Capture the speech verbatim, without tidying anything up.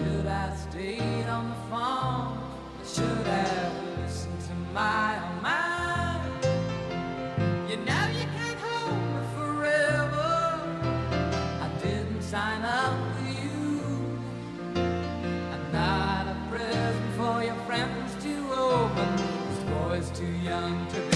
Should I stayed on the phone? I should have listened to my own mind. You know you can't hold me forever. I didn't sign up for you. I'm not a present for your friends to open. This boy's too young to